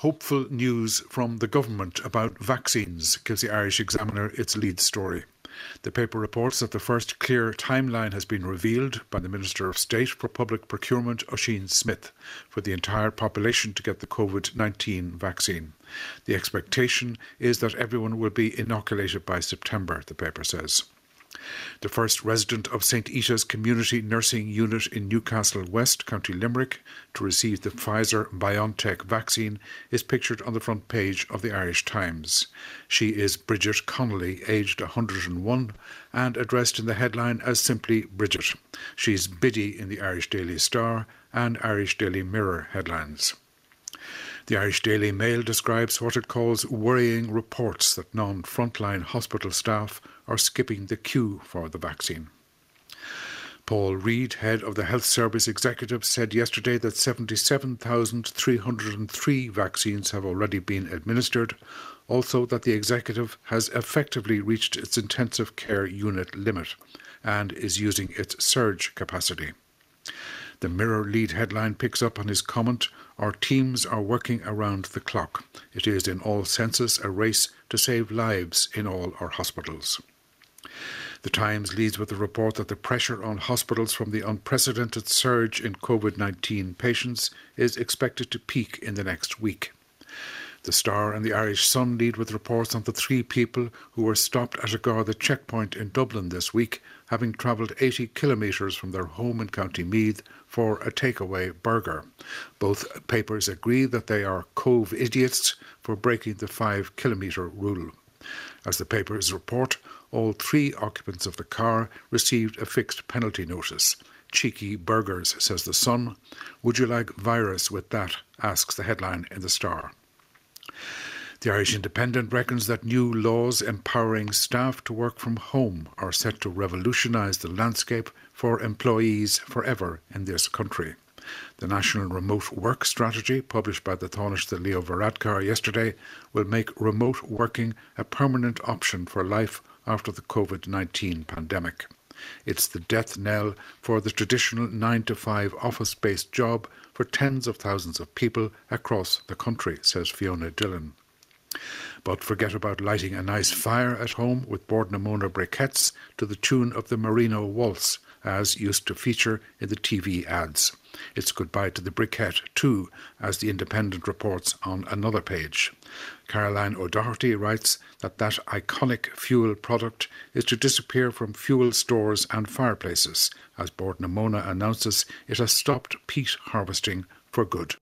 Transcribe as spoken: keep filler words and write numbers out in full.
Hopeful news from the government about vaccines gives the Irish Examiner its lead story. The paper reports that the first clear timeline has been revealed by the Minister of State for Public Procurement, Oisin Smith, for the entire population to get the COVID nineteen vaccine. The expectation is that everyone will be inoculated by September, the paper says. The first resident of Saint Ita's Community Nursing Unit in Newcastle West, County Limerick, to receive the Pfizer-BioNTech vaccine is pictured on the front page of the Irish Times. She is Bridget Connolly, aged one hundred and one, and addressed in the headline as simply Bridget. She's Biddy in the Irish Daily Star and Irish Daily Mirror headlines. The Irish Daily Mail describes what it calls worrying reports that non-frontline hospital staff are skipping the queue for the vaccine. Paul Reid, head of the Health Service Executive, said yesterday that seventy-seven thousand three hundred three vaccines have already been administered, also that the Executive has effectively reached its intensive care unit limit and is using its surge capacity. The Mirror lead headline picks up on his comment, "Our teams are working around the clock. It is in all senses a race to save lives in all our hospitals." The Times leads with the report that the pressure on hospitals from the unprecedented surge in COVID nineteen patients is expected to peak in the next week. The Star and the Irish Sun lead with reports on the three people who were stopped at a Garda checkpoint in Dublin this week, having travelled eighty kilometres from their home in County Meath for a takeaway burger. Both papers agree that they are Cove idiots for breaking the five kilometre rule. As the papers report, all three occupants of the car received a fixed penalty notice. Cheeky burgers, says the Sun. Would you like virus with that? Asks the headline in the Star. The Irish Independent reckons that new laws empowering staff to work from home are set to revolutionise the landscape for employees forever in this country. The National Remote Work Strategy, published by the Taoiseach Leo Varadkar yesterday, will make remote working a permanent option for life after the COVID nineteen pandemic. It's the death knell for the traditional nine to five office-based job for tens of thousands of people across the country, says Fiona Dillon. But forget about lighting a nice fire at home with Bordnamona briquettes to the tune of the Merino Waltz, as used to feature in the T V ads. It's goodbye to the briquette too, as the Independent reports on another page. Caroline O'Doherty writes that that iconic fuel product is to disappear from fuel stores and fireplaces, as Bordnamona announces it has stopped peat harvesting for good.